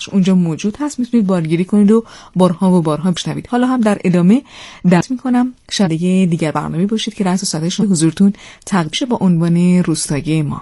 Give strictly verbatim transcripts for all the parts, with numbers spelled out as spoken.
بخش اونجا موجود هست، میتونید بارگیری کنید و بارها و بارها بشنوید. حالا هم در ادامه دعوت میکنم شنونده دیگر برنامه باشید که رأس صدایش حضورتون تقدیم شه با عنوان روستای ما.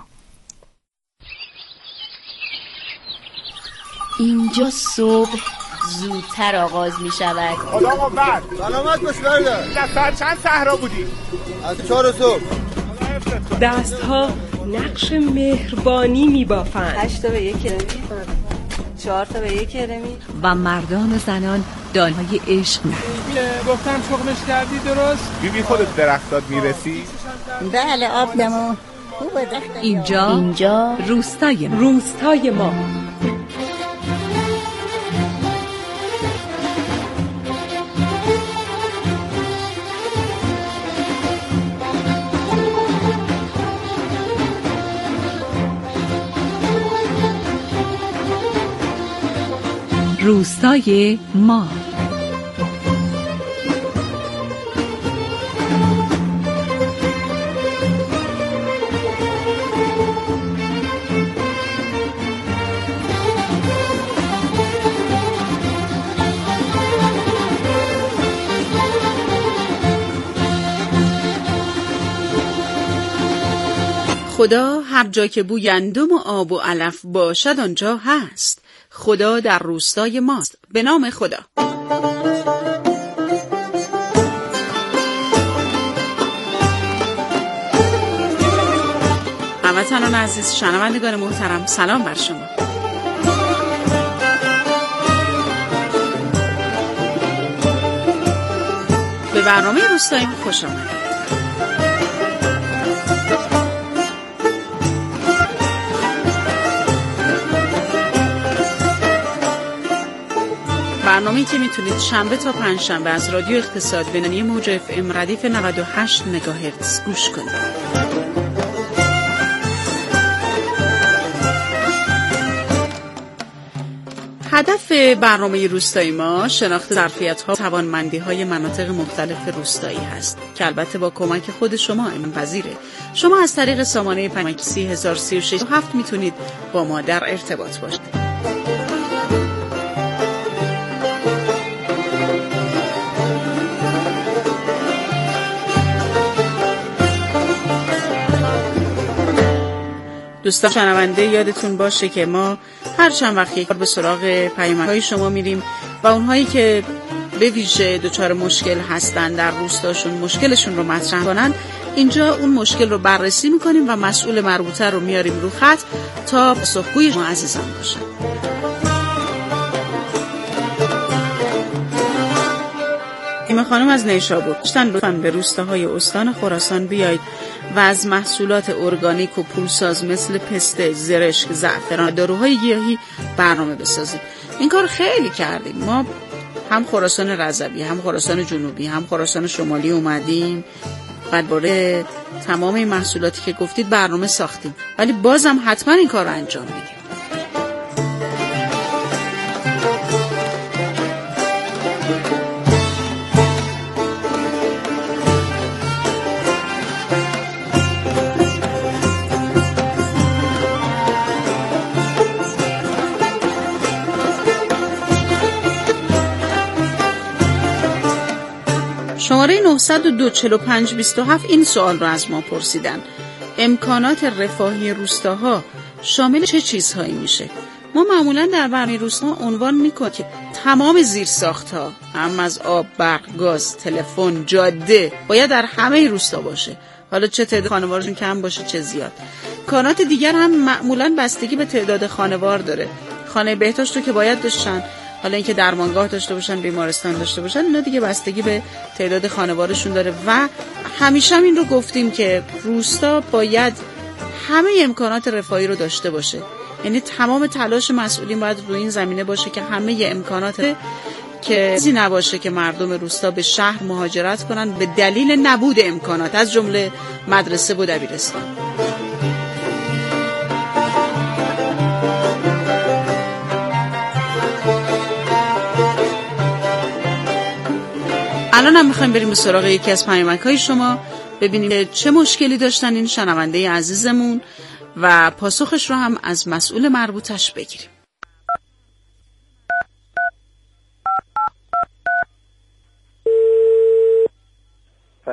اینجا صبح زودتر آغاز می شود. خدا قوت. سلامت باش برده. دستان چند صحرا بودی؟ از چهار صبح. دستها نقش مهربانی می بافند. هشت تا به یک رمی، چهار تا به یک رمی. و مردان و زنان دانهای عشق. گفتم شغلش کردی درست؟ بیبی خودت درختات میرسی؟ بله آب دمو خوبه درخت. اینجا اینجا روستای ما. روستای ما. روستای ما. خدا هر جا که بوی گندم و آب و علف باشد آنجا هست. خدا در روستای ماست. به نام خدا. هموطنان عزیز، شنوندگان محترم، سلام بر شما. به برنامه روستای ما خوش آمدید. برنامه‌ای که میتونید شنبه تا پنجشنبه از رادیو اقتصاد بینانی موج اف ام ردیف نود و هشت مگاهرتز گوش کنید. هدف برنامه روستای ما شناخت ظرفیت‌ها و توانمندی‌های مناطق مختلف روستایی هست که البته با کمک خود شما امکان پذیره. شما از طریق سامانه پیامک سی هزار و سی و شش میتونید با ما در ارتباط باشید. دوستان شنونده، یادتون باشه که ما هر چند وقت یک بار به سراغ پیامک‌های شما میریم و اونهایی که به ویژه دچار مشکل هستن در روستاشون مشکلشون رو مطرح کنن، اینجا اون مشکل رو بررسی میکنیم و مسئول مربوطه رو میاریم رو خط تا پاسخگوی ما عزیزان باشه. ایمه خانم از نیشابور گفتن لطفاً به روستاهای استان خراسان بیایید و از محصولات ارگانیک و پولساز مثل پسته، زرشک، زعفران، داروهای گیاهی برنامه بسازید. این کار خیلی کردیم. ما هم خراسان رضوی، هم خراسان جنوبی، هم خراسان شمالی اومدیم و برای تمام این محصولاتی که گفتید برنامه ساختیم، ولی بازم حتما این کار رو انجام میدیم. شماره نهصد و دو چهل و پنج بیست و هفت این سوال رو از ما پرسیدن: امکانات رفاهی روستاها شامل چه چیزهایی میشه؟ ما معمولا در برنامه روستا عنوان میکنیم که تمام زیرساخت‌ها، هم از آب، برق، گاز، تلفن، جاده باید در همه روستا باشه. حالا چه تعداد خانوارشون کم باشه چه زیاد. امکانات دیگر هم معمولا بستگی به تعداد خانوار داره. خانه بهداشت رو که باید داشتن، حالا اینکه درمانگاه داشته باشن، بیمارستان داشته باشن، اینا دیگه بستگی به تعداد خانوارشون داره. و همیشه هم این رو گفتیم که روستا باید همه امکانات رفاهی رو داشته باشه. یعنی تمام تلاش مسئولین باید روی این زمینه باشه که همه امکانات، که چیزی نباشه که مردم روستا به شهر مهاجرت کنن به دلیل نبود امکانات، از جمله مدرسه و دبیرستان. الان هم میخوایم بریم به سراغ یکی از پیامک‌های شما، ببینیم چه مشکلی داشتن این شنونده عزیزمون و پاسخش رو هم از مسئول مربوطش بگیریم.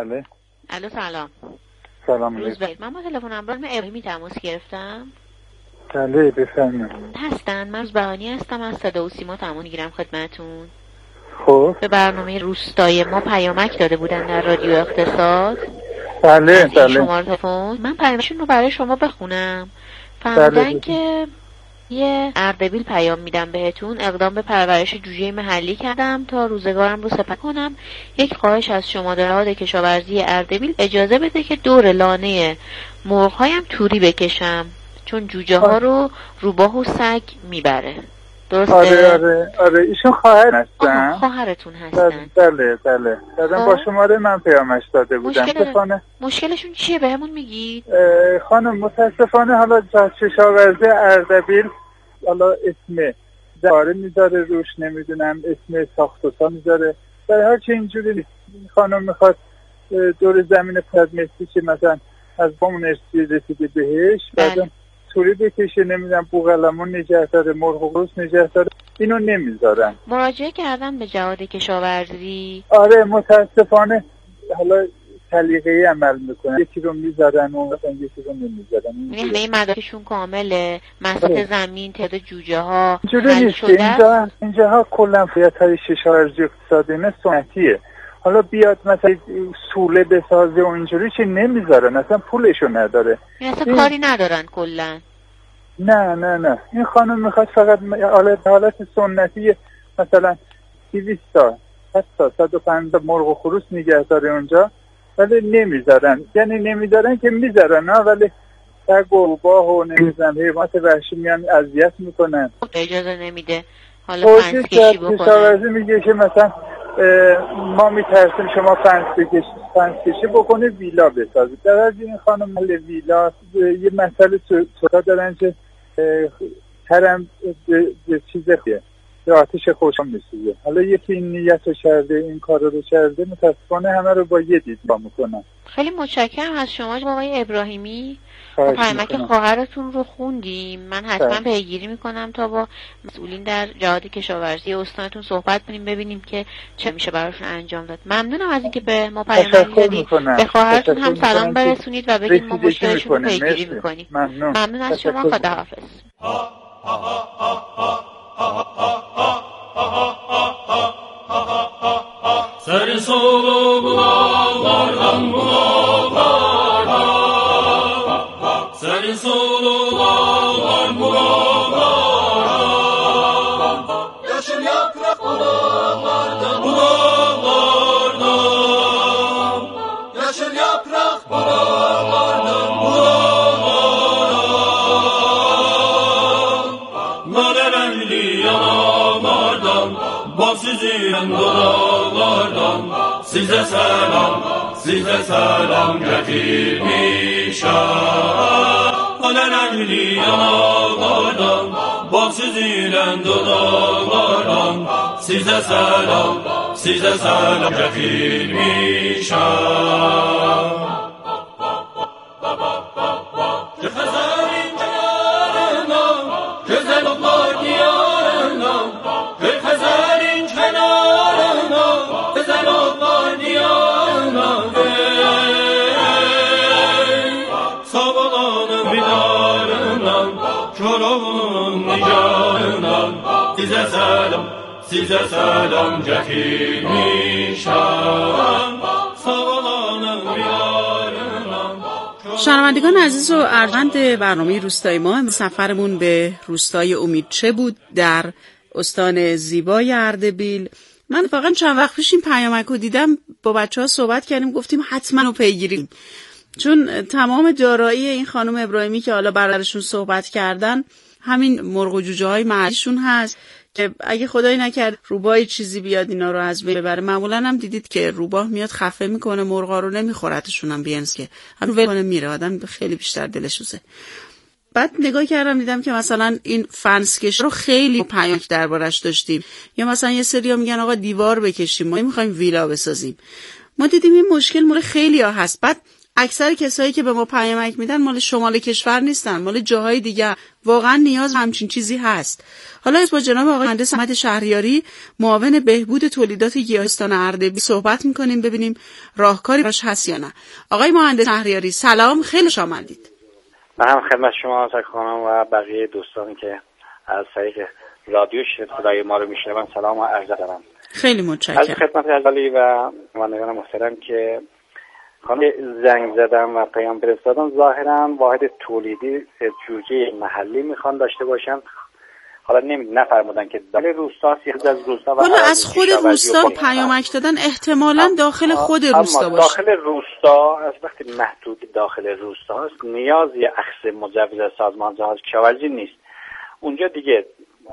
بله. الو سلام. سلام روز علیکم. بخیر. من با تلفن همراه ابراهیمی تماس گرفتم. بله بفرمایید. هستن؟ من روزبهانی هستم، از صدا و سیما تماس میگیرم خدمتتون. خب به برنامه روستای ما پیامک داده بودن در رادیو اقتصاد. بله بله. شماره تلفن من پیامشون رو برای شما بخونم. فرمودن بله. که یه اردبیل پیام میدم بهتون، اقدام به پرورش جوجه محلی کردم تا روزگارم رو سپری کنم. یک خواهش از شما در حال کشاورزی اردبیل اجازه بده که دور لانه مرغ‌هایم توری بکشم، چون جوجه ها رو روباه و سگ میبره. درسته؟ آره آره آره ایشون خواهر هستن. خواهرتون هستن. بله بله بعدم با شماره من پیامش داده بودم. مشکل مشکلشون چیه بهمون میگید؟ خانم متاسفانه حالا کشاورزی اردبیل حالا اسم داره میذاره روش، نمیدونم اسم ساخت و سا میذاره، در هر چه اینجوری خانم میخواد دور زمین پرمسی که مثلا از بامون ارسی رسیده بهش بعدم توری بکشه، نمیدونم بوغلمون نگه داره، مرغ و قوس نگه داره، اینو نمیذارن. مراجعه کردن به جهاد کشاورزی. آره متاسفانه حالا سلیقه‌ای عمل میکنن، یکی رو میذارن اون وقتا یکی رو نمیذارن. یعنی همه مدارکشون کامله، مساحت زمین، تعداد جوجه ها حل شده. اینجا اینجاها کلا فعالیت‌های کشاورزی اقتصادی نه سنتیه. حالا بیاد مثلا سوله بسازه و اینجوری چه نمیذارن، اصلا پولشو نداره. این اصلا کاری ندارن کلا. نه نه نه این خانم میخواد فقط حالت حالت سنتی مثلا دویست تا حتی صد و پنجاه مرغ و خروس نگه داره اونجا، ولی نمیذارن. یعنی نمیذارن که میذارن ها، ولی سگ و روباه و نمیذارن حیوانات وحشی میان اذیت میکنن. اجازه نمیده. حالا فنس کشی بکنن. کشاورزی میگه که مثلا ما میترسیم شما فنس بکش فنس کشی بکنه ویلا بسازید. در از این خانم مال ویلا یه مسئله سودا دارن که هرم چیز خیه به آتش خوشم میسوزه. حالا یکی این نیت رو کرده، این کار رو کرده، متاسفانه همه رو با یه دید با میکنن. خیلی متشکرم از شما آقای ابراهیمی. پیامک خواهرتون رو خوندیم. من حتما پیگیری میکنم تا با مسئولین در جهاد کشاورزی استانتون صحبت کنیم ببینیم که چه میشه براشون انجام داد. ممنونم از اینکه به ما پیام دادید. به خواهرتون هم سلام برسونید و بگید ما مشکلشون رو پیگیری میکنیم. ممنون. ممنون از شما. خداحافظ. سر سولو بلاغاردم بلاغاردم سر سولو بلاغاردم بلاغاردم yaşıl yaprak bulalardan bulalardan yaşıl yaprak bulalardan bulalardan narerenli yanaklardan bak süzülen dağlardan size selam size selam getirmişler narerenli yanaklardan bak süzülen dağlardan size selam size selam getirmişler Kırkızarın kenarından güzel otlar diyarından Kırkızarın kenarından güzel otlar diyarından Sabalanın bidarından Çorovunun nigarından Size selam size selam getirmişem Sabalanın bidarından شنوندگان عزیز و ارجمند برنامه روستای ما، سفرمون به روستای امیدچه بود در استان زیبای اردبیل. من واقعا چند وقت پیش این پیامک رو دیدم، با بچه ها صحبت کردیم، گفتیم حتما رو پیگیریم، چون تمام دارایی این خانم ابراهیمی که حالا برادرشون صحبت کردن همین مرغ و جوجه های محلیشون هست که اگه خدایی نکرد روباه چیزی بیاد اینا رو از بین ببره. معمولا هم دیدید که روباه میاد خفه میکنه مرغا رو، نمیخورتشون هم بیانس که همون ول کنه میره، آدم خیلی بیشتر دلش سوزه. بعد نگاه کردم دیدم که مثلا این فنسکش رو خیلی پیامک دربارش داشتیم، یا مثلا یه سریا میگن آقا دیوار بکشیم، ما نمیخوایم ویلا بسازیم. ما دیدیم این مشکل مال خیلیا هست. بعد اکثر کسایی که به ما پیامک میدن مال شمال کشور نیستن، مال جاهای دیگه. واقعا نیاز همچین چیزی هست. حالا با جناب آقای مهندس احمد شهریاری، معاون بهبود تولیدات گیاهستان اردبیل صحبت میکنیم ببینیم راهکاری براش هست یا نه. آقای مهندس شهریاری سلام، خیلی خوش آمدید. من هم خدمت شما عرض کنم و بقیه دوستانی که از طریق رادیو صدای ما رو میشنون سلام و عرض دارم. خیلی متشکرم. از خدمت عزیزی و مهمانان محترم که خانم زنگ زدم و پیام فرستادم، ظاهرا واحد تولیدی جوجه محلی میخوان داشته باشن. حالا نمی نفرمودن که داخل روستا سیخ از روستا و حالا از خود روستا پیامک دادن، احتمالاً داخل خود روستا باشه. داخل روستا از وقتی محدود داخل روستا هست، نیازی اخذ مجوز از سازمان جهاز کشاورزی نیست. اونجا دیگه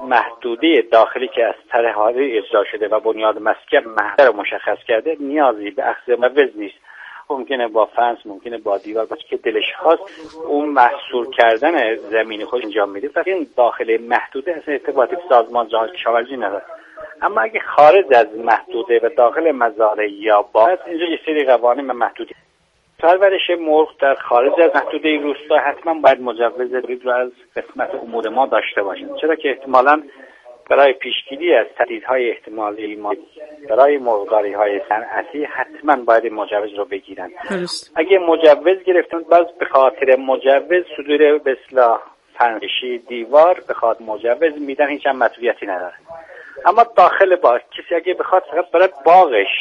محدودی داخلی که از طرح حاضری اجرا شده و بنیاد مسکن محدود رو مشخص کرده، نیازی به اخذ مجوز نیست. ممکنه با فنس، ممکنه با دیوار، باشه که دلش خواست اون محصول کردن زمینی خود انجام میده. فقط این داخل محدوده اصلا ارتباطی به سازمان جهاز کشاورزی نداره. اما اگه خارج از محدوده و داخل مزارع یا باغ، اینجا یه سری قوانین محدودی. پرورش مرغ در خارج از محدوده روستا حتما باید مجوز ورود رو از قسمت امور ما داشته باشیم، چرا که احتمالاً برای پیشگیری از تهدیدهای احتمالی ما برای مرغداری‌های صنعتی حتما باید مجوز رو بگیرن. درست. اگه مجوز گرفتن، باز به خاطر مجوز صدور به اصطلاح فنشی دیوار به خاطر مجوز میدن، هیچ هم مسئولیتی نداره. اما داخل باغ کسی اگه بخواد فقط برای باغش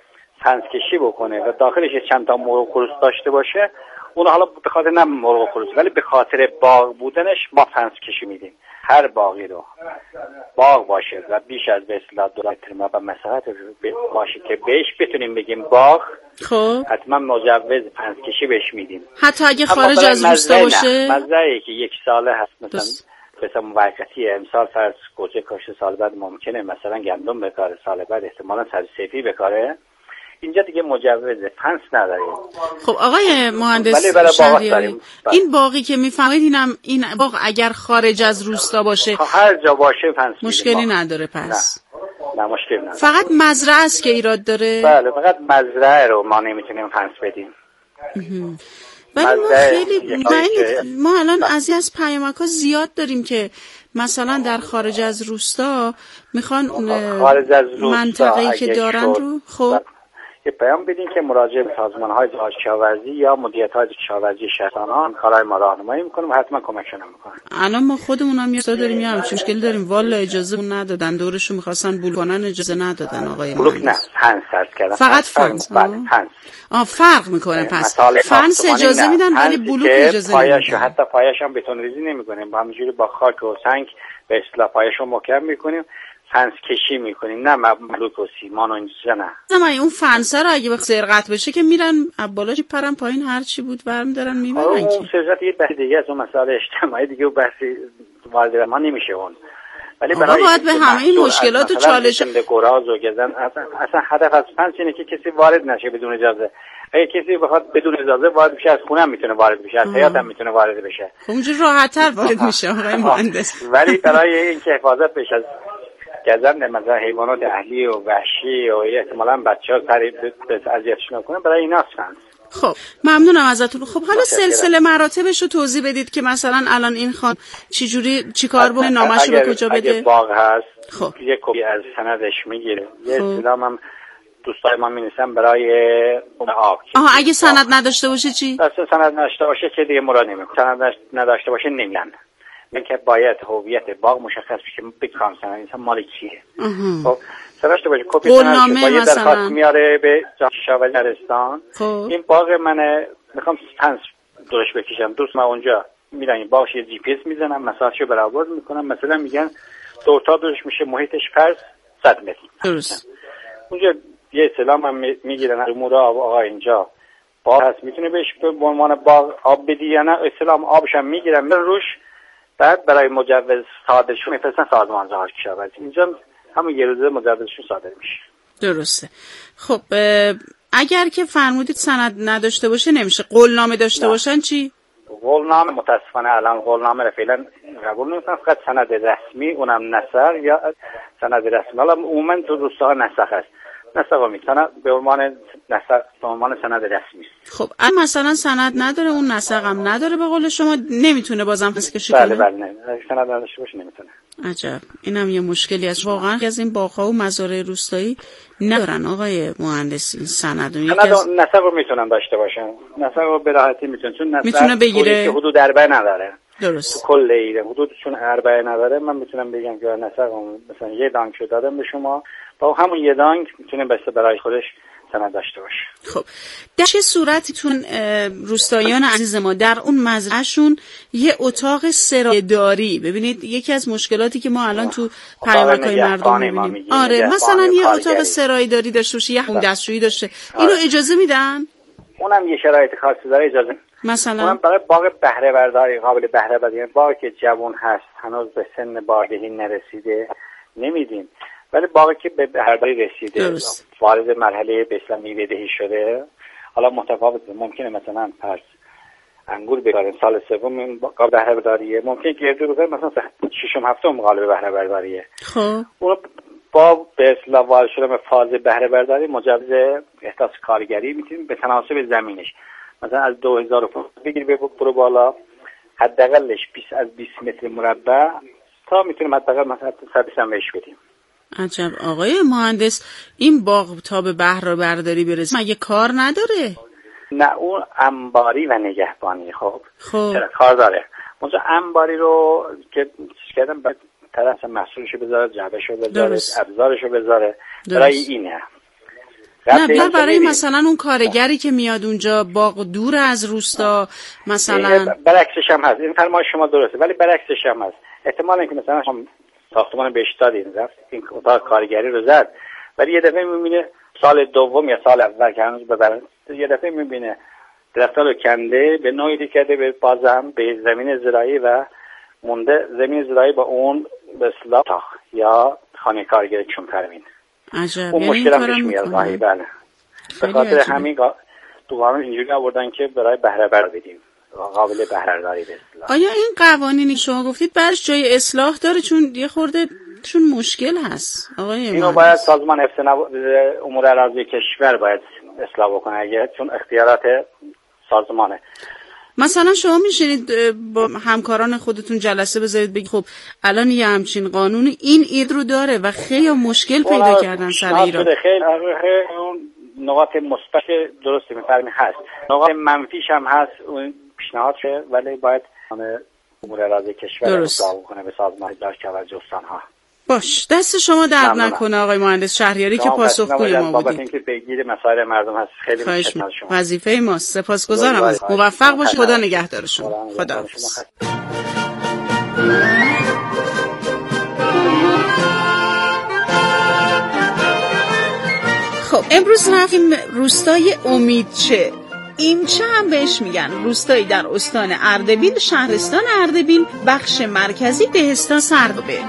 فنس کشی بکنه و داخلش چند تا مرغ و خروس داشته باشه، اون حالا به خاطر نه مرغ و خروس ولی به خاطر باغ بودنش ما فنس کشی میدیم. هر باغی رو باغ باشه و بیش از به اصطلاح دو متر مربع مساحت باشه که بهش بتونیم بگیم باغ، خب حتما مجوز فنس کشی بهش میدیم. حتی اگه خارج از روستا باشه، مزرعه‌ای که یک ساله هست مثلا مثلا موقتی، امسال فرض گوجه کاشته، سال بعد ممکنه مثلا گندم بکاره، سال بعد احتمالاً سبزی بکاره، اینجا دیگه مجوز فنس نداریم. خب آقای مهندس شهریاری، این باقی که میفهمید اینم این باغ اگر خارج از روستا باشه، هر جا باشه فنس مشکلی نداره پس؟ نه نه مشکلی نداره. فقط مزرعه است که ایراد داره؟ بله فقط مزرعه رو ما نمیتونیم فنس بدیم. ولی ما خیلی ما الان از از پیامک‌ها زیاد داریم که مثلا در خارج از روستا میخوان خارج از روستا منطقه‌ای که دارن رو خب یه پیام بدین که مراجعه به سازمان‌های جهاز کشاورزی یا مدیریت‌های کشاورزی شهرستان کارهای ما راهنمایی می‌کنیم و حتما کمکشون می‌کنیم. الان ما خودمون هم یه سال داریم یه همچین مشکلی داریم، والا اجازه ندادن، دورشو می‌خواستن بول کنن اجازه ندادن. آقای بلوک نه، فنس هست کردن. فقط فنس. فنس. آه فرق می‌کنه پس. فنس اجازه میدن ولی بلوک اجازه نمیدن. حتی پایه‌ش هم بتون ریزی نمی‌کنیم، با همینجوری با خاک و سنگ به اصطلاح پایه‌شو محکم می‌کنیم. فنس کشی میکنیم، نه مبلوک و سیمان و اینجا نه. زمانی اون فنسه رو اگه به سرقت بشه که میرن بالاش پرن پایین، هر چی بود برم دارن میبرن. اون سرقت یه بحث دیگه از اون مسائل اجتماعی دیگه و بحثی وارد ما نمیشه اون. ولی برای باید به همه این مشکلات و چالش گراز و گزن اصلا, اصلا هدف از فنس اینه که کسی وارد نشه بدون اجازه. اگه کسی بخواد بدون اجازه وارد بشه، از خونه هم میتونه وارد بشه، از حیاط هم میتونه وارد بشه. اونجوری راحت‌تر وارد میشه آقای مهندس. ولی برای اینکه حفاظت بشه از گزند مثلا حیوانات اهلی و وحشی و احتمالاً بچه‌ها سری اذیتشون کنن، برای اینا هستن. خب ممنونم ازتون. خب حالا سلسله مراتبش رو توضیح بدید که مثلا الان این خان چجوری چیکار بکنه، نامش رو به کجا بده؟ اگه باغ هست خب یه کپی از سندش میگیره، یه اصطلاح هم دوستای ما می‌نویسن برای آب. آها اگه سند نداشته باشه چی؟ اصلا سند نداشته باشه که دیگه مراد نمیکنه. سند نداشته باشه نمیدن. اینکه باید هویت باغ مشخص بشه، بگم مثلا این مال کیه. خب سرشته باشه کپی سند باید درخواست میاره به کشاورزی شهرستان. این باغ منه، میخوام فنس درش بکشم. دوست ما اونجا میرن این باغش یه جی پی اس میزنن، مساحتشو برابر میکنن، مثلا میگن دو تا درش میشه محیطش فرض صد متر. درست. اونجا یه سلام هم میگیرن امور آقا اینجا باغ هست، میتونه بهش به عنوان باغ آب بدی یا نه. اسلام آبش هم میگیرن روش، بعد برای مجوز صادرشون میفرستن سازمان جهاز کشاورزی. اینجا همون یه روزه مجوزشون صادر میشه. درسته. خب اگر که فرمودید سند نداشته باشه نمیشه، قولنامه داشته نه. باشن چی؟ قولنامه متاسفانه الان قولنامه رو فعلا قبول نمیکنن، فقط سند رسمی، اونم نثر یا سند رسمی. حالا عموما تو روستاها نسخ هست. نسق امید سند به عنوان نسق به عنوان سند رسمی است. خب اگه مثلا سند نداره، اون نسق هم نداره، به قول شما نمیتونه بازم فسکشی کنه؟ بله بله نه سند نداشته باشه نمیتونه. عجب، اینم یه مشکلی است واقعا. از این باغ‌ها و مزارع روستایی ندارن آقای مهندس این سند. سند از... نسق رو میتونن داشته باشن، نسق رو به راحتی میتونن، چون نسق میتونه بگیره که حدود اربعه نداره. درست. کل ایران حدود چون اربعه نداره، من میتونم بگم که نسق مثلا یه دانگ شو دادم به شما، با همون یه دانگ میتونه بس برای خودش سند داشته باشه. خب در چه صورتیتون روستاییان عزیز ما در اون مزرعه‌شون یه اتاق سرایداری، ببینید یکی از مشکلاتی که ما الان تو پیامک‌های مردم می‌بینیم، آره مثلا یه اتاق سرایداری داشته باشه، یه همون دستشویی داشته، اینو اجازه میدن؟ اونم یه شرایط خاصی داره اجازه. مثلا اونم برای باغ بهره برداری قابل بهره برداری، یعنی باغی که جوان هست هنوز به سن باردهی نرسیده نمیدیم، ولی باغی که به بهره‌برداری رسیده وارد مرحله به اصطلاح میوه‌دهی شده، حالا متفاوت ممکنه مثلا پس انگور ببرن سال سوم قابل بهره‌برداریه، ممکنه گردو ببرن مثلا ششم هفتم قابل بهره‌برداریه. خب اون با به اصطلاح وارد شدن به فاز بهره‌برداری مجوز احداث کارگری میتونیم به تناسب زمینش، مثلا از دو هزار و پانصد بگیر برو بالا، حداقلش بیست از بیست متر مربع تا میتونیم حداقل مثلا صد هم بهش بدیم. عجب آقای مهندس، این باغ تا به بهره برداری برسه مگه کار نداره؟ نه اون انباری و نگهبانی. خب خب چرا کار داره؟ اونجا انباری رو که چیز کردم باید طرف محصولشو بذاره، جعبهشو بذاره، ابزارشو بذاره، برای اینه. نه بیار برای مثلا اون کارگری که میاد اونجا باغ دور از روستا مثلا. برعکسش هم هست، این فرمایش شما درسته، ولی برعکسش هم هست. احتمال اینکه مثلا هم ساختمان بهش دادین رفت این اتاق کارگری رو زد، ولی یه دفعه میبینه سال دوم یا سال اول که هنوز ببرن، یه دفعه میبینه درخت‌ها رو کنده به نوعی کرده به بازم به زمین زراعی و مونده زمین زراعی با اون به اصطلاح یا خانه کارگری چون ترمین. عجب، اون مشکل هم پیش میاد راهی. بله به خاطر همین تو قانون اینجوری آوردن که برای بهره بر بدیم، قابل بهره داری به اصطلاح. آیا این قوانینی شما گفتید برش جای اصلاح داره؟ چون یه خورده چون مشکل هست آقای اینو مهندس. باید سازمان حفظ امور اراضی کشور باید اصلاح بکنه اگه، چون اختیارات سازمانه. مثلا شما میشینید با همکاران خودتون جلسه بذارید بگید خب الان یه همچین قانونی این اید رو داره و خیلی مشکل پیدا کردن سر ایران. خیلی اون نقاط مثبت درستی میفرمی هست، نقاط منفیش هم هست، اون پیشنهاد شده، ولی باید امور اراضی کشور اصلاح کنه به سازمان داشت توجه استان‌ها. باش دست شما درد نکنه آقای مهندس شهریاری که پاسخگوی ما بودید. بابت اینکه پیگیر مسائل مردم هست خیلی متشکرم شما. وظیفه ماست. سپاسگزارم از موفق باشید. خدا نگهدارشون. خدا حافظ. خب امروز رفتیم روستای امیدچه. این چه هم بهش میگن، روستایی در استان اردبیل، شهرستان اردبیل، بخش مرکزی دهستان سردابه.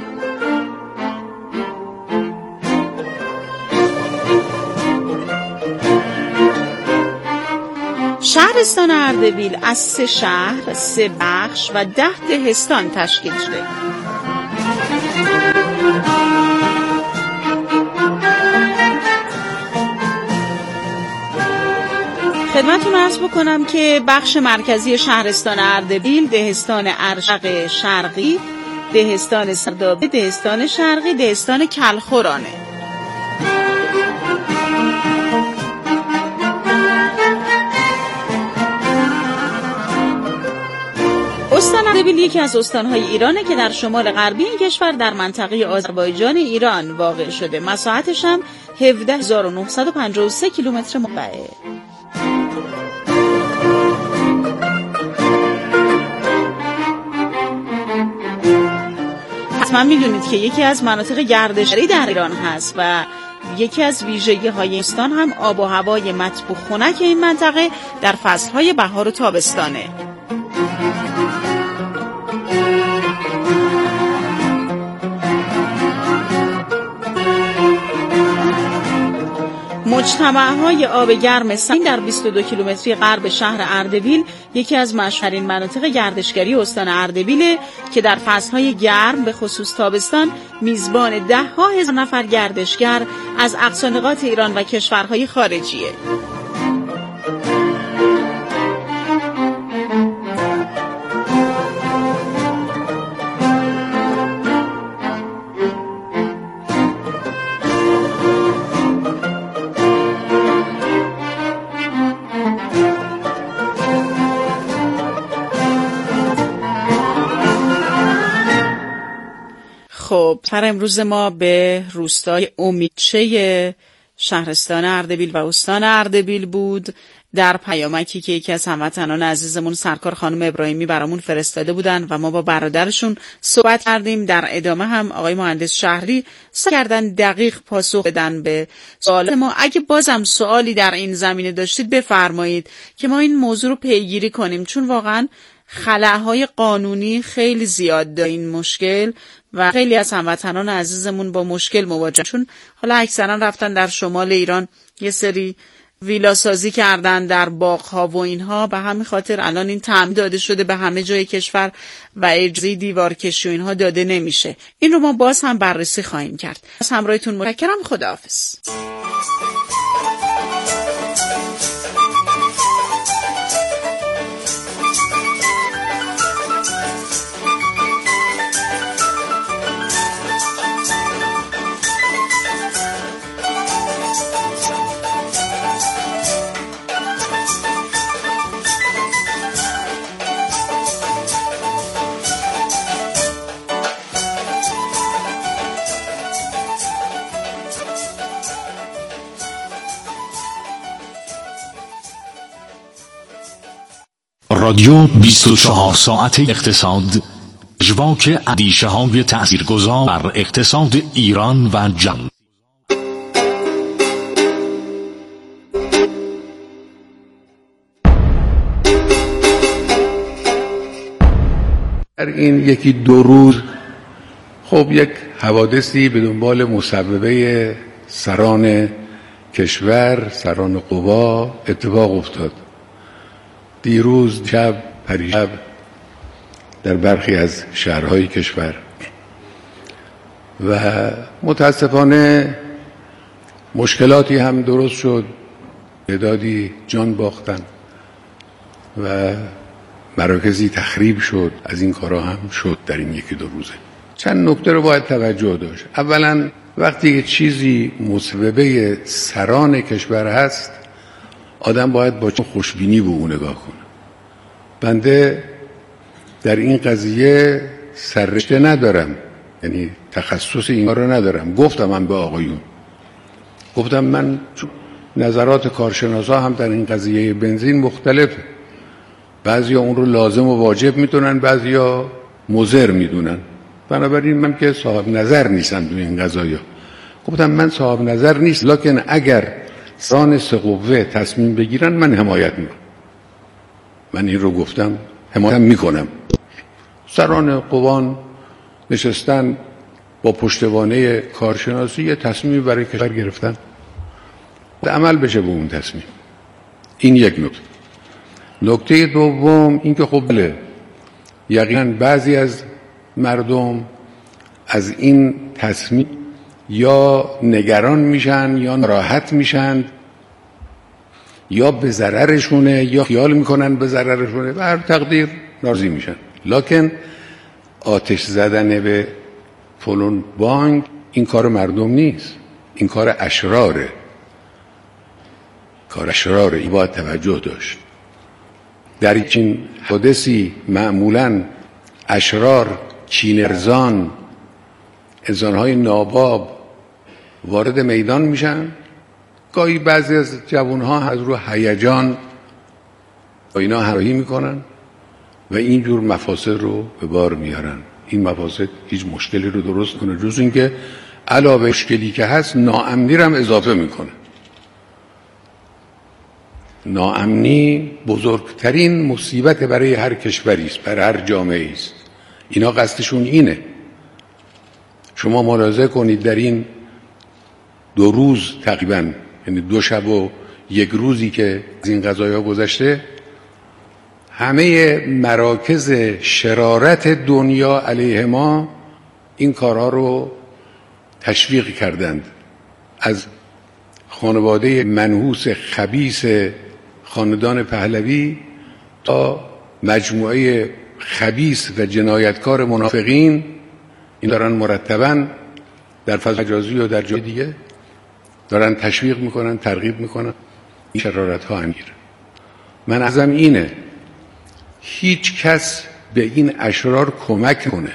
شهرستان اردبیل از سه شهر، سه بخش و ده دهستان تشکیل شده. خدمتتون عرض بکنم که بخش مرکزی شهرستان اردبیل دهستان ارشق شرقی، دهستان سردابه، دهستان شرقی، دهستان کلخورانه. استان اردبیل یکی از استان‌های ایرانه که در شمال غربی این کشور در منطقه آذربایجان ایران واقع شده. مساحتش هم هفده هزار و نهصد و پنجاه و سه کیلومتر مربع. حتما میدونید که یکی از مناطق گردشگری در ایران هست و یکی از ویژگی‌های استان هم آب و هوای مطبوع خنک این منطقه در فصل‌های بهار و تابستانه. مجتمع‌های آب گرم سنگ در بیست و دو کیلومتری غرب شهر اردبیل یکی از مشهورترین مناطق گردشگری استان اردبیل که در فصل‌های گرم به خصوص تابستان میزبان ده‌ها هزار نفر گردشگر از اقصا نقاط ایران و کشورهای خارجیه. خب سر امروز ما به روستای امیدچه شهرستان اردبیل و استان اردبیل بود. در پیامکی که یکی از هموطنان عزیزمون سرکار خانم ابراهیمی برامون فرستاده بودن و ما با برادرشون صحبت کردیم. در ادامه هم آقای مهندس شهری سعی کردن دقیق پاسخ بدن به سوال ما. اگه بازم سوالی در این زمینه داشتید بفرمایید که ما این موضوع رو پیگیری کنیم، چون واقعا خلاهای قانونی خیلی زیاد داره این مشکل و خیلی از هموطنان عزیزمون با مشکل مواجهن، چون حالا اکثرا رفتن در شمال ایران یه سری ویلا سازی کردن در باغ‌ها و اینها، به همین خاطر الان این تعمیم داده شده به همه جای کشور و اجازه دیوار کشی و اینها داده نمیشه. این رو ما باز هم بررسی خواهیم کرد. از همراهیتون متشکرم. خداحافظ. رادیو بیست و چهار ساعت اقتصاد، جواک اندیشه های تأثیرگذار بر اقتصاد ایران و جهان. در این یکی دو روز خب یک حوادثی به دنبال مسببه سران کشور، سران قوا اتفاق افتاد. دیروز شب پریشب در برخی از شهرهای کشور و متاسفانه مشکلاتی هم درست شد، تعدادی جان باختن و مراکزی تخریب شد. از این کارها هم شد در این یکی دو روزه. چند نکته رو باید توجه داشت. اولا وقتی چیزی مسببه سران کشور هست، آدم باید با خوشبینی به اون نگاه کنه. بنده در این قضیه سررشته ندارم، یعنی تخصص این رو ندارم. گفتم من به آقایون، گفتم من نظرات کارشناسا هم در این قضیه بنزین مختلفه. بعضیا اون رو لازم و واجب میدونن، بعضیا مضر میدونن. بنابراین من که صاحب نظر نیستم تو این قضایا. گفتم من صاحب نظر نیست، لکن اگر سران سه قوه تصمیم بگیرن من حمایت میکنم. من این رو گفتم، حمایت میکنم. سران قوان نشستن با پشتوانه کارشناسی تصمیمی برای کشور گرفتن، عمل بشه به اون تصمیم. این یک نکته. نکته دوم این که خب بله یقینا بعضی از مردم از این تصمیم یا نگران میشن یا ناراحت میشن یا به ضررشونه یا خیال میکنن به ضررشونه و هر تقدیر راضی میشن. لکن آتش زدن به فلان بانک این کار مردم نیست، این کار اشراره. کار اشراره، این باید توجه داشت. در این حادثی معمولاً اشرار، کینه‌ورزان، انسان‌های ناباب وارد میدان میشن. گاهی بعضی از جوان‌ها از رو هیجان با اینا همراهی میکنن و اینجور مفاسد رو به بار میارن. این مفاسد هیچ مشکلی رو درست کنه جز اینکه علاوه مشکلی که هست ناامنی رو هم اضافه میکنه. ناامنی بزرگترین مصیبت برای هر کشوری است، برای هر جامعه است. اینا قصدشون اینه. شما ملاحظه کنید در این دو روز تقریبا یعنی دو شب و یک روزی که از این قضایا گذشته، همه مراکز شرارت دنیا علیه ما این کارها رو تشویق کردند، از خانواده منحوس خبیث خاندان پهلوی تا مجموعه خبیث و جنایتکار منافقین، این دارن مرتباً در فضای مجازی و در جای دیگه دارن تشویق میکنن، ترغیب میکنن این شرارت ها هم گیره. من عزم اینه هیچ کس به این اشرار کمک کنه،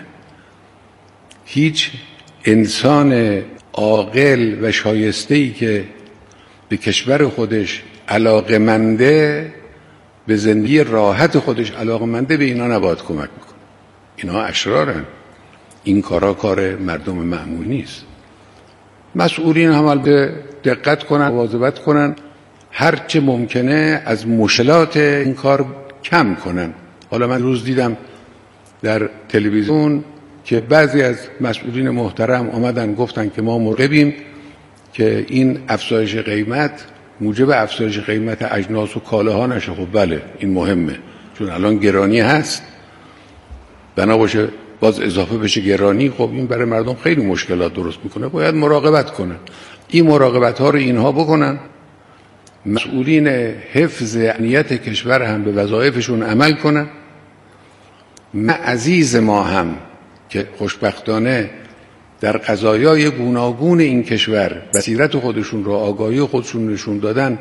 هیچ انسان عاقل و شایسته‌ای که به کشور خودش علاقمنده، به زندگی راحت خودش علاقمنده، به اینا نباید کمک میکنه. اینا اشرارن، این کارا کار مردم معمول نیست. مسئولین هم البته دقت کنن، مواظبت کنن، هر چه ممکنه از مشکلات این کار کم کنن. حالا من روز دیدم در تلویزیون که بعضی از مسئولین محترم آمدن گفتن که ما مراقبیم که این افزایش قیمت موجب افزایش قیمت اجناس و کالاها نشه. خب بله، این مهمه، چون الان گرانی هست، بنا باشه باز اضافه بشه گرانی، خب این برای مردم خیلی مشکلات درست میکنه. باید مراقبت کنن. این مراقبت ها رو اینها بکنن. مسئولین حفظ امنیت کشور هم به وظایفشون عمل کنن. من عزیز ما هم که خوشبختانه در قضایای گوناگون این کشور بصیرت خودشون رو، آگاهی خودشون نشون دادن،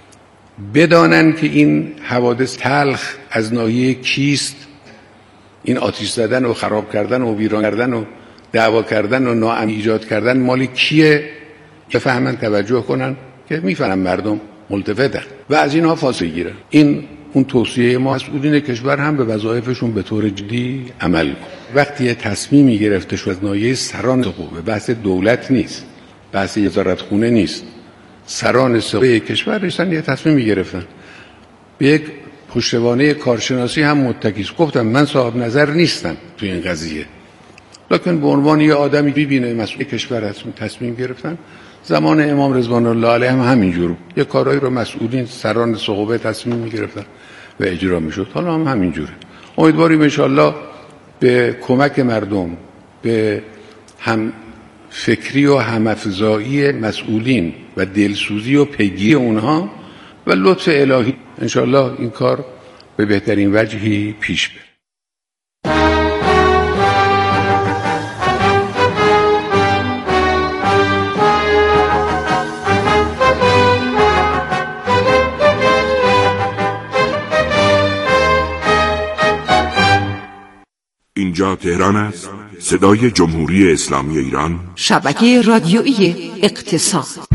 بدانن که این حوادث تلخ از ناحیه کیست، این آتش زدن و خراب کردن و ویران کردن و دعوا کردن و ناامنی ایجاد کردن مال کیه، بفهمن، توجه کنن که میفهمن مردم ملتفتن و از اینها فاصله گیرن. این اون توصیه ما مسئولین کشور هم به وظایفشون به طور جدی عمل کن. وقتی تصمیمی گرفته شد از ناحیه سران سقوه، بحث دولت نیست، بحث وزارتخونه نیست، سران سقوه کشور رسن یه تصمیمی گرفتن، به یک پشتوانه کارشناسی هم متکی است. گفتم من صاحب نظر نیستم تو این قضیه، لکن به عنوان یه آدمی ببینه مسئول کشور تصمیم گرفتن. زمان امام رضوان الله علیه هم همینجور یه کارایی رو مسئولین سران سقوه تصمیم می‌گرفتن و اجرا می‌شد. حالا هم همینجوره. امیدواریم ان شاءالله به کمک مردم، به هم فکری و هم افزایی مسئولین و دلسوزی و پیگیری اونها و لطف الهی ان شاءالله این کار به بهترین وجهی پیش بره. اینجا تهران است، صدای جمهوری اسلامی ایران، شبکه رادیویی اقتصاد.